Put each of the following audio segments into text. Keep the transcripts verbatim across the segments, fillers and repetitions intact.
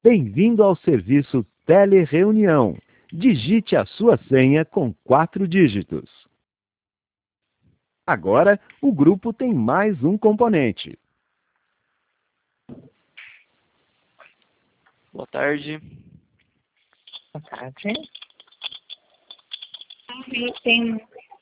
Bem-vindo ao serviço Telereunião. Digite a sua senha com quatro dígitos. Agora, o grupo tem mais um componente. Boa tarde. Boa tarde. Tem.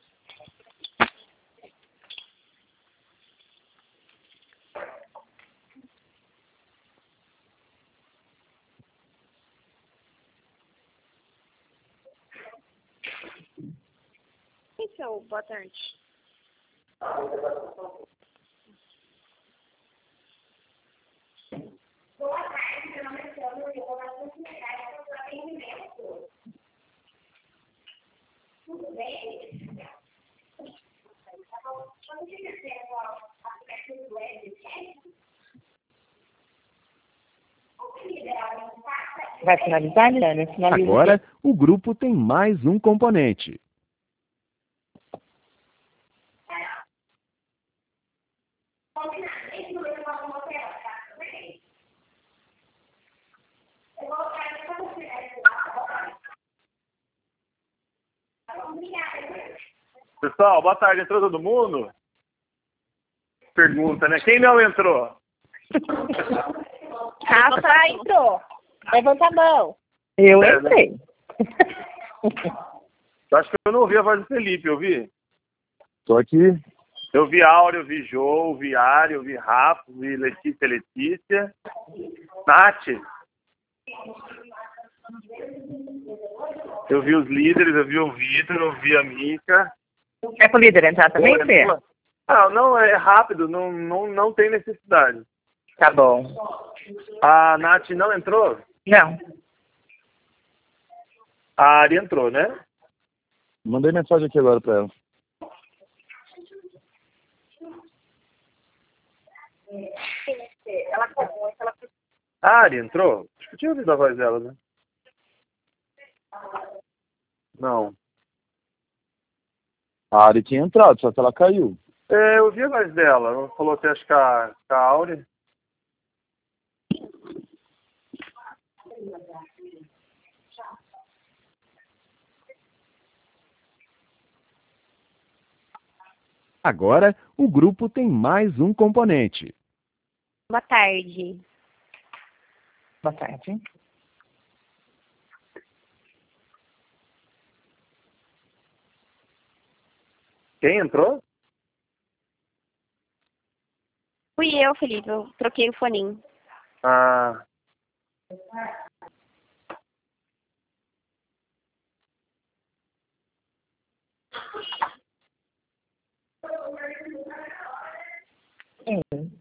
Então, boa tarde. Boa tarde, meu nome é Sandra, eu vou lá no secretário para o atendimento. Tudo bem? Quando você tem o aplicativo web, Vai finalizar, Guilherme? Finaliza. Agora, o grupo tem mais um componente. Pessoal, boa tarde. Entrou todo mundo? Pergunta, né? Quem não entrou? Rafa entrou. Levanta a mão. Eu É, entrei. Eu acho que eu não ouvi a voz do Felipe, eu vi? Tô aqui. Eu vi Áureo, eu vi Jô, eu vi Ari, eu vi Rafa, eu vi Letícia, Letícia. Nath. Eu vi os líderes, eu vi o Vitor, eu vi a Mica. É pro líder entrar também, Fê? Ah, não, é rápido, não, não, não tem necessidade. Tá bom. A Nath não entrou? Não. A Ari entrou, né? Mandei mensagem aqui agora para ela. Ela comeu, ela A Ari entrou? Acho que eu tinha ouvido a voz dela, né? Não. A Ari tinha entrado, só que ela caiu. É, eu ouvi a voz dela. Ela falou até acho que a, com a Áurea. Agora, o grupo tem mais um componente. Boa tarde. Boa tarde. Quem entrou? Fui eu, Felipe. Eu troquei o foninho. Ah. Sim.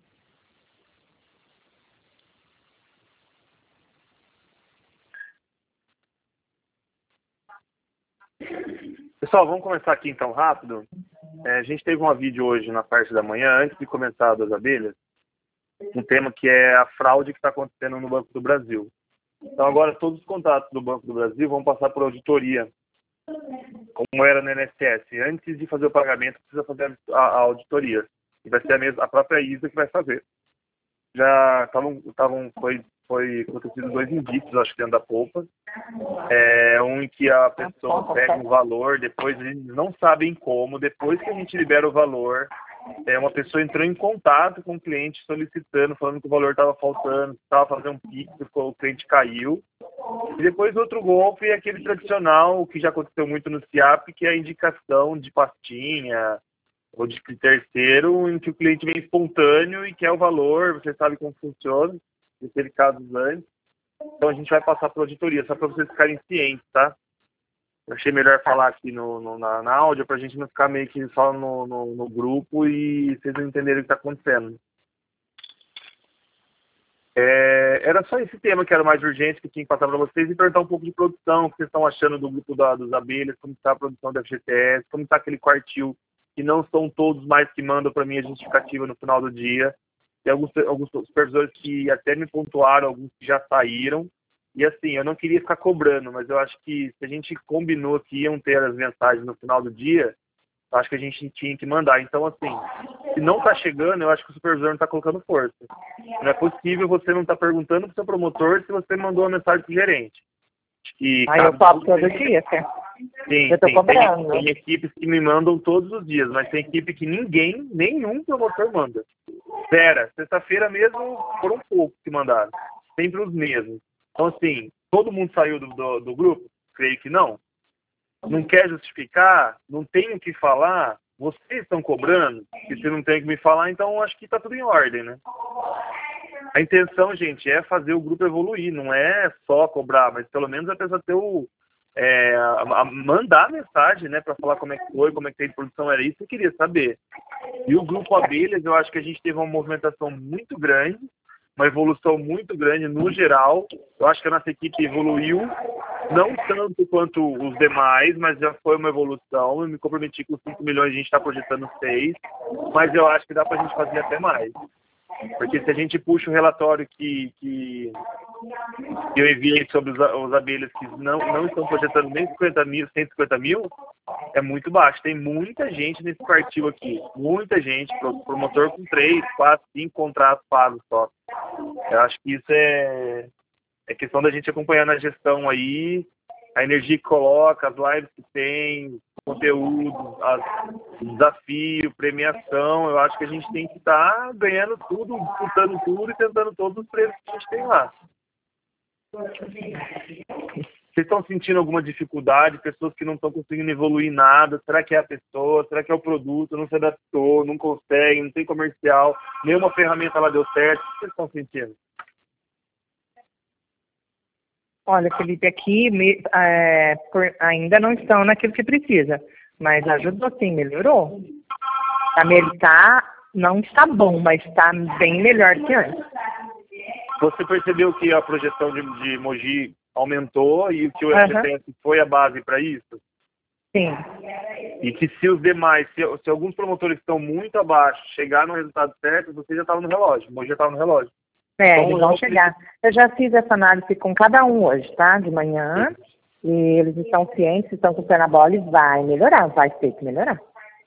Pessoal, vamos começar aqui então rápido. É, a gente teve uma vídeo hoje na parte da manhã, antes de começar a das abelhas, um tema que é a fraude que está acontecendo no Banco do Brasil. Então agora todos os contratos do Banco do Brasil vão passar por auditoria, como era no I N S S. Antes de fazer o pagamento, precisa fazer a, a auditoria. E vai ser a, mesma, a própria ISA que vai fazer. Já estavam, estavam, foi, foi acontecido dois indícios, acho que dentro da polpa. É, um em que a pessoa pega um valor, depois eles não sabem como, depois que a gente libera o valor, é, uma pessoa entrou em contato com o cliente solicitando, falando que o valor estava faltando, estava fazendo um pix, o cliente caiu. E depois outro golpe é aquele tradicional, que já aconteceu muito no SIAP, que é a indicação de pastinha ou de terceiro, em que o cliente vem espontâneo e quer o valor, você sabe como funciona, já teve casos antes. Então a gente vai passar por auditoria, só para vocês ficarem cientes, tá? Eu achei melhor falar aqui no, no, na, na áudio, para a gente não ficar meio que só no, no, no grupo e vocês não entenderem o que está acontecendo. É, era só esse tema que era mais urgente, que tinha que passar para vocês, e perguntar um pouco de produção, o que vocês estão achando do grupo da, dos abelhas, como está a produção da F G T S, como está aquele quartil, que não são todos mais que mandam para mim a justificativa no final do dia. Tem alguns, alguns supervisores que até me pontuaram, alguns que já saíram. E assim, eu não queria ficar cobrando, mas eu acho que se a gente combinou que iam ter as mensagens no final do dia, Eu acho que a gente tinha que mandar. Então, assim, se não está chegando, eu acho que o supervisor não está colocando força. Não é possível você não estar tá perguntando para o seu promotor se você mandou uma mensagem para o gerente. E Aí eu cobro todo dia, Fê. Sim, Eu tô sim. cobrando. Tem, tem equipes que me mandam todos os dias, mas tem equipe que ninguém, nenhum promotor manda. Vera, sexta-feira mesmo foram poucos que mandaram. Sempre os mesmos. Então, assim, todo mundo saiu do, do, do grupo? Creio que não. Não quer justificar? Não tem o que falar? Vocês estão cobrando? E se não tem o que me falar, então acho que está tudo em ordem, né? A intenção, gente, é fazer o grupo evoluir, não é só cobrar, mas pelo menos a pessoa ter o... É, a, a mandar mensagem, né, para falar como é que foi, como é que tem de produção, era isso que eu queria saber. E o grupo Abelhas, eu acho que a gente teve uma movimentação muito grande, uma evolução muito grande no geral. Eu acho que a nossa equipe evoluiu, não tanto quanto os demais, mas já foi uma evolução. Eu me comprometi com cinco milhões, a gente está projetando seis, mas eu acho que dá para a gente fazer até mais. Porque se a gente puxa o relatório que, que, que eu enviei sobre os, os abelhas que não, não estão projetando nem cinquenta mil, cento e cinquenta mil, é muito baixo. Tem muita gente nesse quartil aqui. Muita gente, promotor com três, quatro, cinco contratos pagos só. Eu acho que isso é, é questão da gente acompanhar na gestão aí, a energia que coloca, as lives que tem, conteúdo, as, desafio, premiação. Eu acho que a gente tem que estar tá ganhando tudo, disputando tudo e tentando todos os prêmios que a gente tem lá. Vocês estão sentindo alguma dificuldade? Pessoas que não estão conseguindo evoluir nada? Será que é a pessoa? Será que é o produto? Não se adaptou? Não consegue? Não tem comercial? Nenhuma ferramenta lá deu certo? O que vocês estão sentindo? Olha, Felipe, aqui me, é, por, ainda não estão naquilo que precisa, mas ajudou sim, melhorou. A tá, não está bom, mas está bem melhor que antes. Você percebeu que a projeção de, de Mogi aumentou e que o F G T S uhum. foi a base para isso? Sim. E que se os demais, se, se alguns promotores estão muito abaixo, chegar no resultado certo, você já estava no relógio, Mogi já estava no relógio. É, então, eles vão chegar. Eu já fiz essa análise com cada um hoje, tá? De manhã. E eles estão cientes, estão com o pé na bola e vai melhorar, vai ter que melhorar.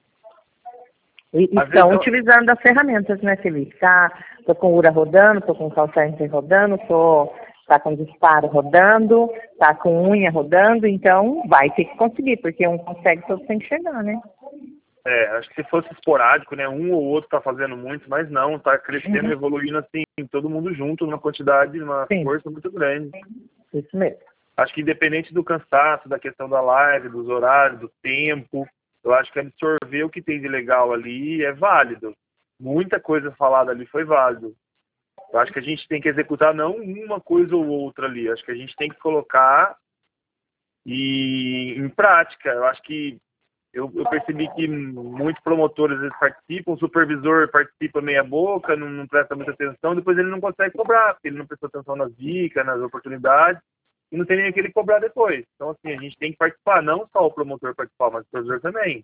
E Às estão vezes, utilizando as ferramentas, né, Felipe? Tá, tô com o Ura rodando, tô com o Call Center rodando, tô, tá com disparo rodando, tá com unha rodando, então vai ter que conseguir, porque um consegue, todos tem que chegar, né? É, acho que se fosse esporádico, né, um ou outro tá fazendo muito, mas não, tá crescendo e uhum. evoluindo assim, todo mundo junto, numa quantidade, numa Sim. força muito grande. Isso mesmo. Acho que independente do cansaço, da questão da live, dos horários, do tempo, eu acho que absorver o que tem de legal ali é válido. Muita coisa falada ali foi válido. Eu acho que a gente tem que executar não uma coisa ou outra ali, acho que a gente tem que colocar e, em prática. Eu acho que Eu, eu percebi que muitos promotores eles participam, o supervisor participa meia boca, não, não presta muita atenção, depois ele não consegue cobrar, porque ele não prestou atenção nas dicas, nas oportunidades, e não tem nem aquele cobrar depois. Então, assim, a gente tem que participar, não só o promotor participar, mas o supervisor também.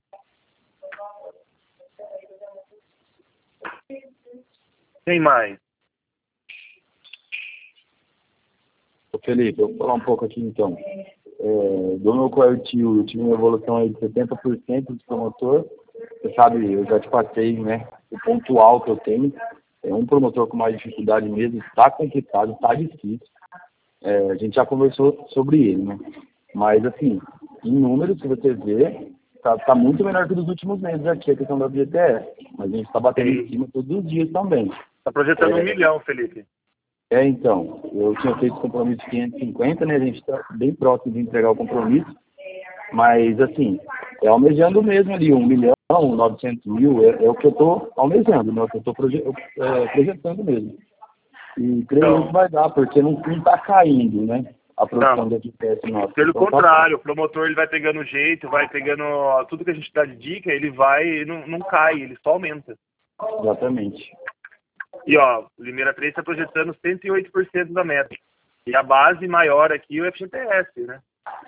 Tem mais? Ô Felipe, eu vou falar um pouco aqui então. É, do meu quartil, eu tive uma evolução aí de setenta por cento de promotor. Você sabe, eu já te passei, né, o pontual que eu tenho. É um promotor com mais dificuldade mesmo, está complicado, está difícil. É, a gente já conversou sobre ele, né? Mas, assim, em números, se você ver, tá, tá muito melhor que nos últimos meses aqui, a questão da B G T S. Mas a gente está batendo em cima todos os dias também. Está projetando é, um milhão, Felipe. É, então, eu tinha feito compromisso de quinhentos e cinquenta, né? A gente está bem próximo de entregar o compromisso. Mas, assim, é almejando mesmo ali, um milhão, novecentos mil, é, é o que eu estou almejando, né? É o que eu estou proje é, projetando mesmo. E creio então, que vai dar, porque não está caindo, né? A produção da G P S nossa. Pelo então, contrário, tá, o promotor ele vai pegando jeito, vai pegando ó, tudo que a gente dá de dica, ele vai, não, não cai, ele só aumenta. Exatamente. E ó, o Limeira três está projetando cento e oito por cento da meta. E a base maior aqui é o F G T S, né?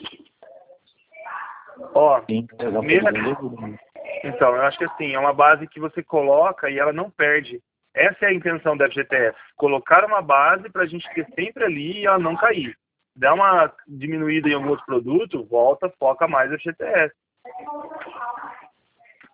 Ó, Sim, Limeira... Então, eu acho que assim, é uma base que você coloca e ela não perde. Essa é a intenção da F G T S. Colocar uma base para a gente ter sempre ali e ela não cair. Dá uma diminuída em algum outro produto, volta, foca mais no F G T S.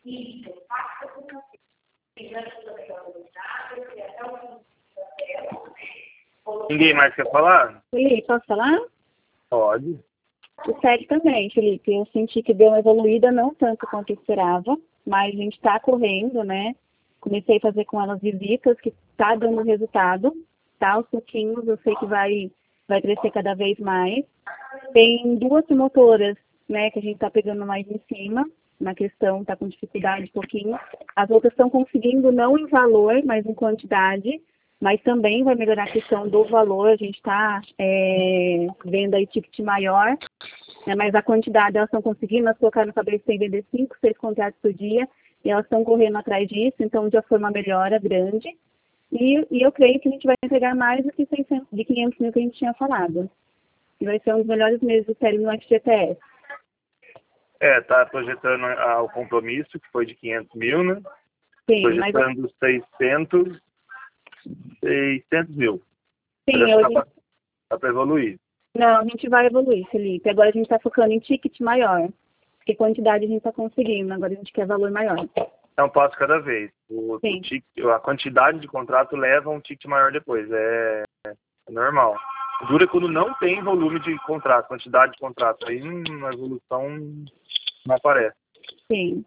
Ninguém mais quer falar? Felipe, posso falar? Pode. O S E G também, Felipe. Eu senti que deu uma evoluída, não tanto quanto eu esperava, mas a gente está correndo, né? Comecei a fazer com elas visitas, que está dando resultado, tá? Aos pouquinhos, eu sei que vai, vai crescer cada vez mais. Tem duas promotoras, né, que a gente está pegando mais em cima, na questão, está com dificuldade um pouquinho. As outras estão conseguindo, não em valor, mas em quantidade, mas também vai melhorar a questão do valor. A gente está é, vendo aí ticket maior, né, mas a quantidade elas estão conseguindo. Nós colocaram no cabeça em vender cinco, seis contratos por dia, e elas estão correndo atrás disso, então já foi uma melhora grande. E, e eu creio que a gente vai entregar mais do que seiscentos, de quinhentos mil que a gente tinha falado. E vai ser um dos melhores meses do série no F G T S. É, tá projetando ah, o compromisso, que foi de quinhentos mil, né? Sim, projetando mas... seiscentos, seiscentos mil. Sim, Mas eu... Dá tá para evoluir. Não, a gente vai evoluir, Felipe. Agora a gente está focando em ticket maior. Porque quantidade a gente está conseguindo, agora a gente quer valor maior. É um passo cada vez. O, o ticket, a quantidade de contrato leva a um ticket maior depois. É, é normal. Dura quando não tem volume de contrato, quantidade de contrato. Aí hum, a evolução não aparece. Sim.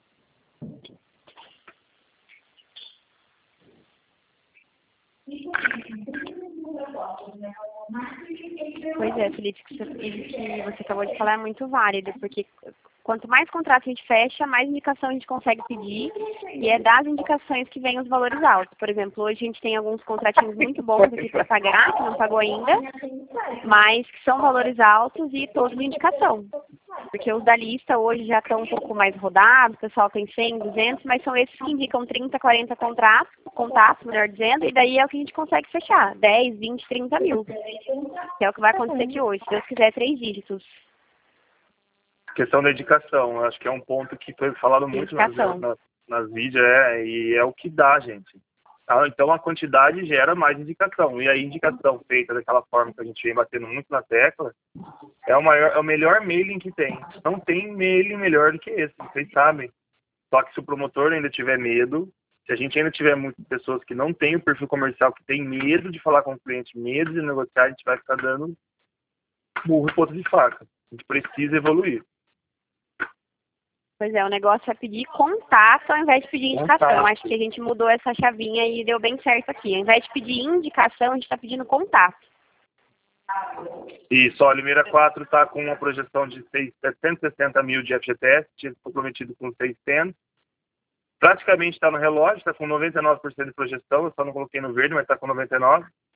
Pois é, Felipe, que você, que você acabou de falar é muito válido, porque quanto mais contratos a gente fecha, mais indicação a gente consegue pedir, e é das indicações que vem os valores altos. Por exemplo, hoje a gente tem alguns contratinhos muito bons aqui para pagar, que não pagou ainda, mas que são valores altos e todos de indicação. Porque os da lista hoje já estão um pouco mais rodados, o pessoal tem cem, duzentos, mas são esses que indicam trinta, quarenta contratos, contatos, melhor dizendo, e daí é o que a gente consegue fechar, dez, vinte, trinta mil. Que é o que vai acontecer aqui hoje, se Deus quiser, três dígitos. Questão da indicação, acho que é um ponto que foi falado muito nas, nas, nas vídeos, é, e é o que dá, gente. Então a quantidade gera mais indicação, e a indicação feita daquela forma que a gente vem batendo muito na tecla, é o, maior, é o melhor mailing que tem. Não tem mailing melhor do que esse, vocês sabem. Só que se o promotor ainda tiver medo, se a gente ainda tiver muitas pessoas que não têm o perfil comercial, que tem medo de falar com o cliente, medo de negociar, a gente vai ficar dando burro e ponta de faca. A gente precisa evoluir. Pois é, o negócio é pedir contato ao invés de pedir indicação. Contato. Acho que a gente mudou essa chavinha e deu bem certo aqui. Ao invés de pedir indicação, a gente está pedindo contato. Isso, ó, Limeira quatro está com uma projeção de setecentos e sessenta mil de F G T S, tinha comprometido com seiscentos. Praticamente está no relógio, está com noventa e nove por cento de projeção, eu só não coloquei no verde, mas está com noventa e nove por cento.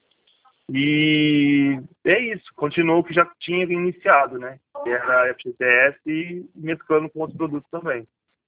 E é isso, continuou o que já tinha iniciado, né? Que era a F G T S e mesclando com outros produtos também.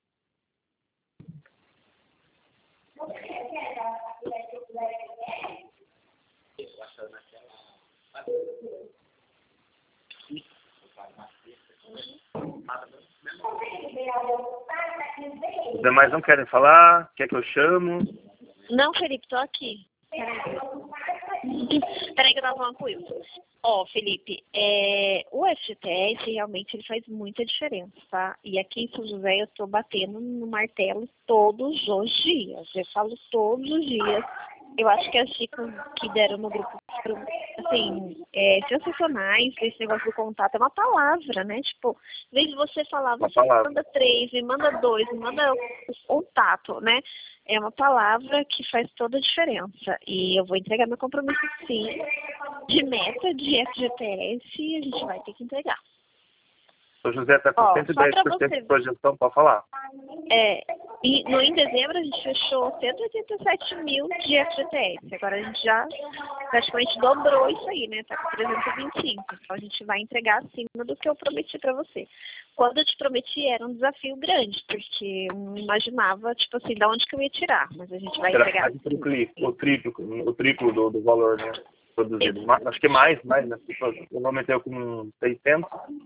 Os demais não querem falar? Quer que eu chamo? Não, Felipe, tô aqui. Peraí. Peraí que eu tava falando com o Wilson. Ó, Felipe, é, o F G T S realmente ele faz muita diferença, tá? E aqui em São José eu tô batendo no martelo todos os dias. Eu falo todos os dias. Eu acho que as dicas que deram no grupo, assim, é, sensacionais, esse negócio do contato, é uma palavra, né? Tipo, em vez de você falar, você me manda três, me manda dois, me manda o contato, né? É uma palavra que faz toda a diferença. E eu vou entregar meu compromisso, sim, de meta de F G T S, e a gente vai ter que entregar. O José está com Ó, cento e dez por cento de projeção, pode falar. É, e no, em dezembro a gente fechou cento e oitenta e sete mil de F G T S. Agora a gente já praticamente dobrou isso aí, né? Tá com trezentos e vinte e cinco. Então a gente vai entregar acima do que eu prometi para você. Quando eu te prometi era um desafio grande, porque eu não imaginava, tipo assim, de onde que eu ia tirar. Mas a gente vai Era entregar. o triplo, o triplo, o triplo do, do valor, né? Produzido. Mas, acho que mais, mais, né? Eu aumentei com seiscentos.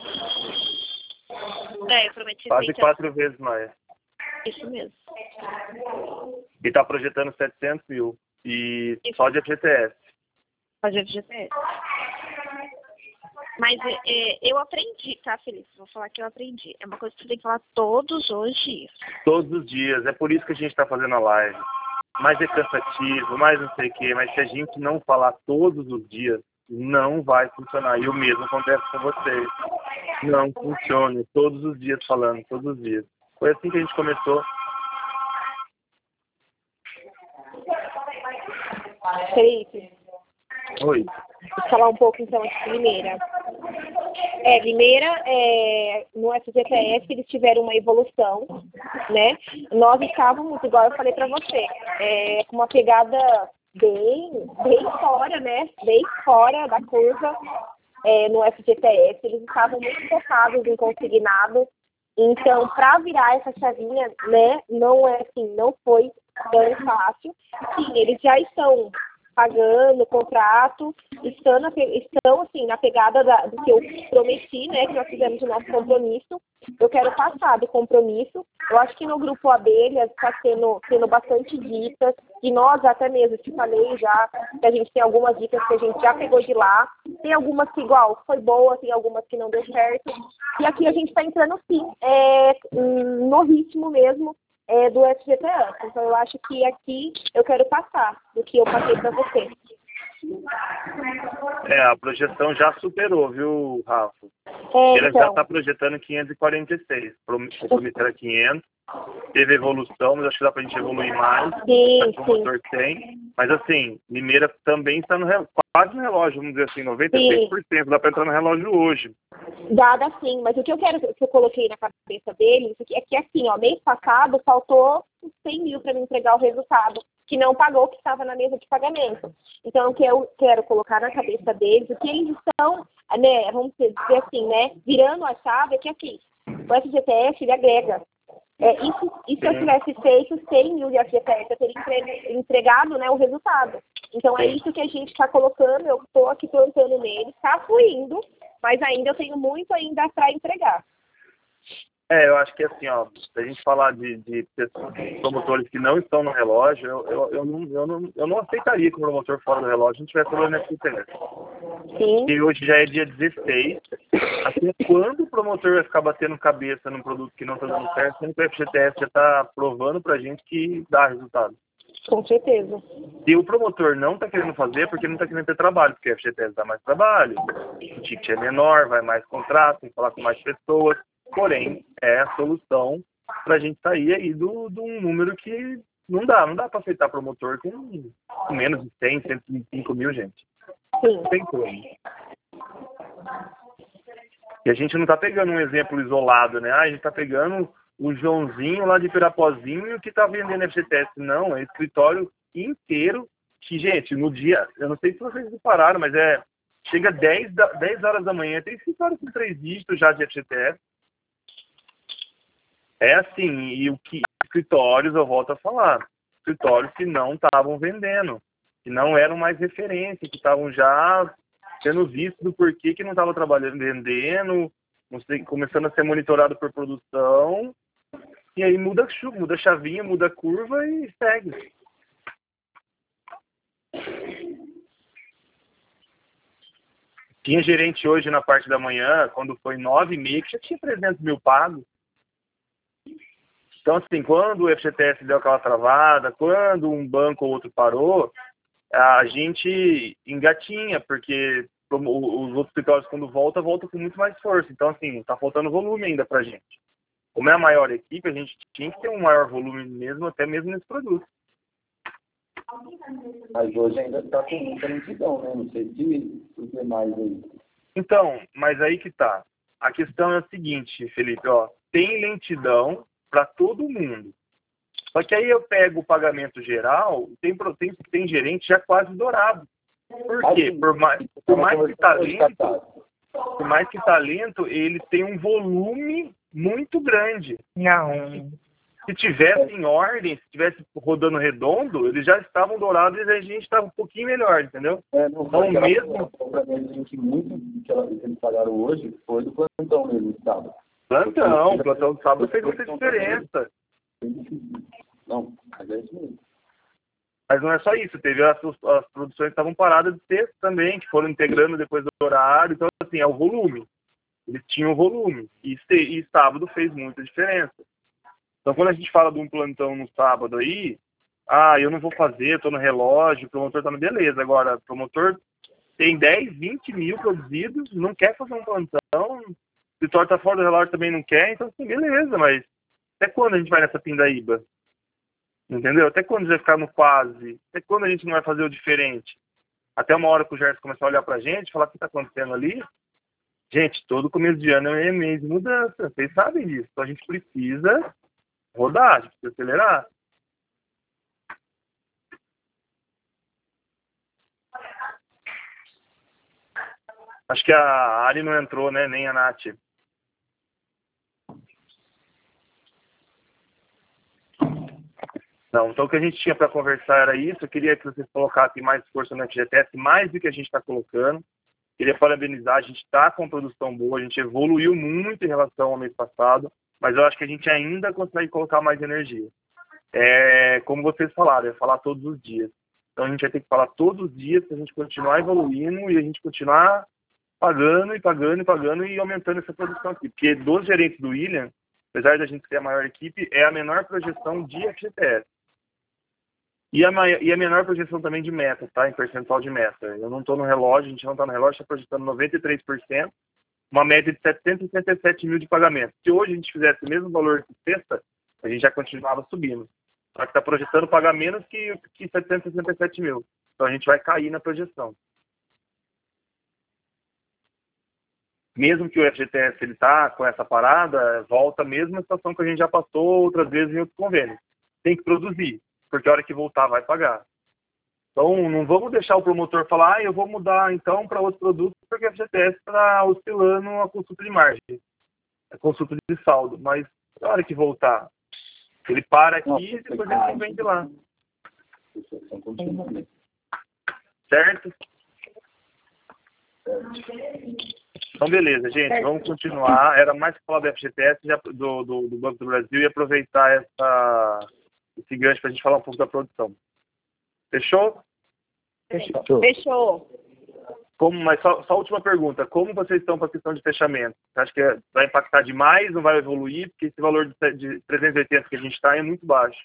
É, eu prometi quase seiscentos. quatro vezes mais. Isso mesmo. E está projetando setecentos mil. E só de F G T S. Só de F G T S. Mas é, é, eu aprendi, tá, Felipe? Vou falar que eu aprendi. É uma coisa que você tem que falar todos os dias. Todos os dias. É por isso que a gente está fazendo a live. Mas é cansativo, mais não sei o quê. Mas se a gente não falar todos os dias, não vai funcionar. E o mesmo acontece com vocês. Não funciona. Todos os dias falando, todos os dias. Foi assim que a gente começou. Felipe, Oi. vou falar um pouco então aqui de Limeira. É, Limeira, é, no F G T S eles tiveram uma evolução, né? Nós estávamos, igual eu falei para você, é, com uma pegada bem, bem fora, né? Bem fora da curva é, no F G T S. Eles estavam muito focados em consignado. Então, para virar essa chavinha, né? Não é assim, não foi tão fácil. Sim, eles já estão pagando o contrato, estão, na, estão assim, na pegada da, do que eu prometi, né, que nós fizemos o nosso compromisso. Eu quero passar do compromisso. Eu acho que no grupo Abelhas está tendo, tendo bastante dicas, e nós até mesmo, te falei já, que a gente tem algumas dicas que a gente já pegou de lá, tem algumas que igual foi boa, tem algumas que não deu certo, e aqui a gente está entrando sim, é, no ritmo mesmo, É, do F G T S. Então, eu acho que aqui eu quero passar do que eu passei para você. É, a projeção já superou, viu, Rafa? É, Ele então, já está projetando quinhentos e quarenta e seis. O compromisso era quinhentos. Teve evolução, mas acho que dá para a gente evoluir mais. Sim, Acho que o motor tem. Mas, assim, Limeira também está no relógio, quase no relógio, vamos dizer assim, noventa e seis por cento. Dá para entrar no relógio hoje. dada sim, mas o que eu quero que eu coloquei na cabeça deles é que, assim, ó, mês passado faltou cem mil para me entregar o resultado, que não pagou o que estava na mesa de pagamento. Então, o que eu quero colocar na cabeça deles, o que eles estão, né, vamos dizer assim, né, virando a chave, é que, assim, o F G T S, ele agrega. É, isso, e se eu tivesse feito cem mil de F G T S, eu teria entregado, né, o resultado. Então, é isso que a gente está colocando, eu estou aqui plantando nele, está fluindo, mas ainda eu tenho muito ainda para entregar. É, eu acho que assim, ó, se a gente falar de, de pessoas, promotores que não estão no relógio, eu, eu, eu, não, eu, não, eu não aceitaria que o promotor fora do relógio não tivesse problema nesse interesse. Sim. E hoje já é dia dezesseis. Até quando o promotor vai ficar batendo cabeça num produto que não está dando certo, sendo que o F G T S já está provando pra gente que dá resultado. Com certeza. Se o promotor não está querendo fazer, é porque não está querendo ter trabalho, porque o F G T S dá mais trabalho, o ticket é menor, vai mais contrato, tem que falar com mais pessoas. Porém, é a solução para a gente sair aí do, do um número que não dá. Não dá para aceitar promotor com, com menos de cem, cento e vinte e cinco mil, gente. Sim. Não tem como. E a gente não está pegando um exemplo isolado, né? Ah, a gente está pegando o Joãozinho lá de Pirapozinho que está vendendo F G T S. Não, é escritório inteiro que, gente, no dia... Eu não sei se vocês repararam, mas é... Chega dez, dez horas da manhã, tem escritório com três dígitos já de F G T S. É assim, e o que escritórios, eu volto a falar, escritórios que não estavam vendendo, que não eram mais referência, que estavam já sendo vistos do porquê que não estava trabalhando, vendendo, não sei, começando a ser monitorado por produção, e aí muda, muda a chavinha, muda a curva e segue. Tinha gerente hoje na parte da manhã, quando foi nove e meia, que já tinha trezentos mil pagos. Então, assim, quando o F G T S deu aquela travada, quando um banco ou outro parou, a gente engatinha, porque os outros escritórios, quando voltam, voltam com muito mais força. Então, assim, está faltando volume ainda para a gente. Como é a maior equipe, a gente tinha que ter um maior volume mesmo, até mesmo nesse produto. Mas hoje ainda está com muita lentidão, né? Não sei se os demais aí. Então, mas aí que tá. A questão é a seguinte, Felipe, ó, tem lentidão para todo mundo. Só que aí eu pego o pagamento geral, tem, tem, tem gerente já quase dourado. Por quê? Por mais, por mais que talento, por mais que talento, ele tem um volume muito grande. Não. Se tivesse em ordem, se tivesse rodando redondo, eles já estavam dourados e a gente estava um pouquinho melhor, entendeu? É, não, então mesmo que muito que eles pagaram hoje foi do plantão mesmo, sábado. Plantão, plantão do sábado fez muita diferença. Não, mas é isso mesmo. Mas não é só isso, teve as, as produções que estavam paradas de texto também, que foram integrando depois do horário, então assim, é o volume. Eles tinham volume, e, e sábado fez muita diferença. Então quando a gente fala de um plantão no sábado aí, ah, eu não vou fazer, estou no relógio, o promotor está no beleza. Agora, o promotor tem dez, vinte mil produzidos, não quer fazer um plantão, se torta fora do relógio também não quer, então assim, beleza, mas até quando a gente vai nessa pindaíba? Entendeu? Até quando a gente vai ficar no quase? Até quando a gente não vai fazer o diferente? Até uma hora que o Gerson começar a olhar pra gente, falar o que está acontecendo ali. Gente, todo começo de ano é mês de mudança. Vocês sabem disso. Então a gente precisa rodar, a gente precisa acelerar. Acho que a Ari não entrou, né? Nem a Nath. Não, então o que a gente tinha para conversar era isso. Eu queria que vocês colocassem mais força no F G T S, mais do que a gente está colocando. Queria parabenizar, a gente está com produção boa, a gente evoluiu muito em relação ao mês passado, mas eu acho que a gente ainda consegue colocar mais energia. É, como vocês falaram, é falar todos os dias. Então a gente vai ter que falar todos os dias para a gente continuar evoluindo e a gente continuar pagando e pagando e pagando e aumentando essa produção aqui. Porque dos gerentes do William, apesar de a gente ser a maior equipe, é a menor projeção de F G T S. E a, maior, e a menor projeção também de meta, tá? Em percentual de meta. Eu não estou no relógio, a gente não está no relógio, está projetando noventa e três por cento, uma média de setecentos e sessenta e sete mil de pagamento. Se hoje a gente fizesse o mesmo valor que sexta, a gente já continuava subindo. Só que está projetando pagar menos que, que setecentos e sessenta e sete mil. Então a gente vai cair na projeção. Mesmo que o F G T S ele tá com essa parada, volta a mesma situação que a gente já passou outras vezes em outros convênios. Tem que produzir, porque a hora que voltar vai pagar. Então não vamos deixar o promotor falar, ah, eu vou mudar então para outro produto, porque o F G T S está oscilando a consulta de margem, a consulta de saldo. Mas a hora que voltar, ele para aqui e depois ele não vende lá. Certo? Então, beleza, gente, vamos continuar. Era mais para falar do F G T S já, do, do, do Banco do Brasil e aproveitar essa, esse gancho para a gente falar um pouco da produção. Fechou? Fechou. Fechou. Como, mas só, só a última pergunta. Como vocês estão para a questão de fechamento? Você acha que vai impactar demais, não vai evoluir? Porque esse valor de, de trezentos e oitenta que a gente está é muito baixo.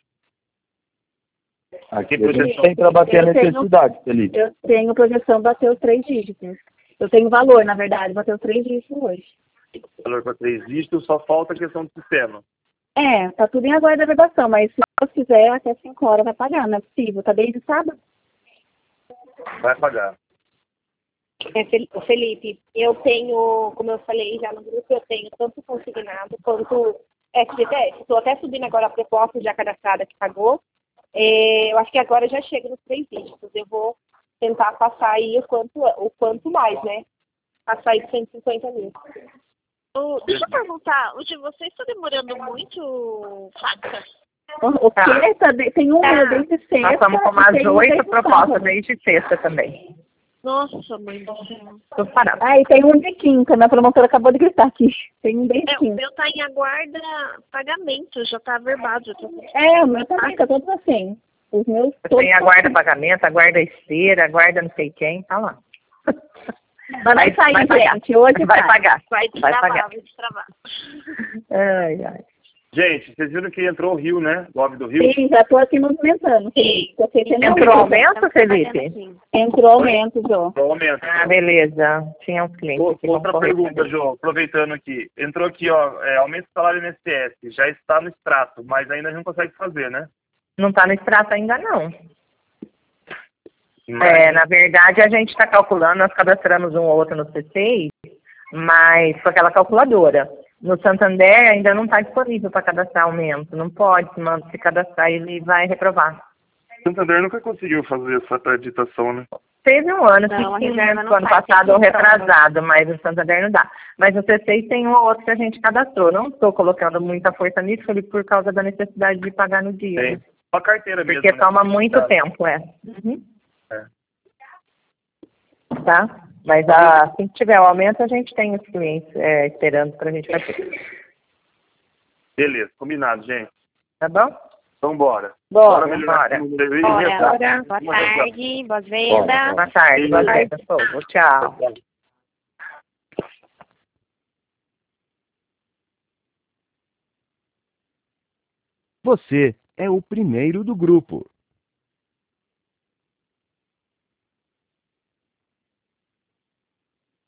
Aqui a gente tem para bater a necessidade, Felipe. Eu tenho projeção bater os três dígitos. Eu tenho valor, na verdade, bater os três dígitos hoje. Valor para três dígitos, só falta a questão do sistema. É, tá tudo em aguardo da verbação, mas se eu fizer até cinco horas vai pagar, não é possível. Tá desde sábado? Vai pagar. É, Felipe, eu tenho, como eu falei já no grupo, eu tenho tanto consignado quanto F G T S. Estou até subindo agora a proposta já cadastrada que pagou. É, eu acho que agora já chega nos três dígitos. Eu vou tentar passar aí o quanto, o quanto mais, né? Passar aí de cento e cinquenta mil. Oh, deixa eu perguntar, o de vocês está demorando muito, Fábio? O que? Tá. Tem um ah, desde sexta. Nós estamos com umas oito propostas desde sexta também. Nossa, mãe do céu. Tô parada. Ah, e tem um de quinta, minha promotora acabou de gritar aqui. Tem um desde é, quinta. O meu tá em aguarda pagamento, já tá averbado. Já tá... É, o meu também, tá todos assim. Os meus todos tem aguarda assim. Pagamento, aguarda esteira, aguarda não sei quem, tá lá. Mas vai sair, vai pagar. Gente, hoje vai, vai pagar. Vai destravar, vai, pagar. vai destravar. Ai, ai. Gente, vocês viram que entrou o Rio, né? O Lobby do Rio? Sim, já estou aqui movimentando. Sim. Entrou aumento, Felipe? Entrou aumento, Jô. Entrou aumento. Ah, beleza. Tinha uns clientes. O, outra pergunta, Jô, aproveitando aqui. Entrou aqui, ó, é, aumento do salário I N S S. Já está no extrato, mas ainda não consegue fazer, né? Não está no extrato ainda, não. Mas... É, na verdade, a gente está calculando, nós cadastramos um ou outro no C seis, mas com aquela calculadora. No Santander ainda não está disponível para cadastrar aumento. Não pode, se manda se cadastrar, ele vai reprovar. O Santander nunca conseguiu fazer essa acreditação, né? Teve um ano, não, que sim, né, no ano passado ou retrasado, mas o Santander não dá. Mas o C seis tem um ou outro que a gente cadastrou. Não estou colocando muita força nisso, Felipe, por causa da necessidade de pagar no dia. Tem. Né? A carteira mesmo. Porque né? toma muito é. tempo, é. Uhum. é. Tá? Mas a, assim que tiver o aumento, a gente tem os clientes é, esperando para a gente fazer. Beleza, combinado, gente. Tá bom? Então, bora. Bora, melhorar bora. esse número aí. Bora. Bora. Boa Uma reunião. tarde, boas vendas. Boa tarde, boa tarde, povo. Tchau. Você é o primeiro do grupo.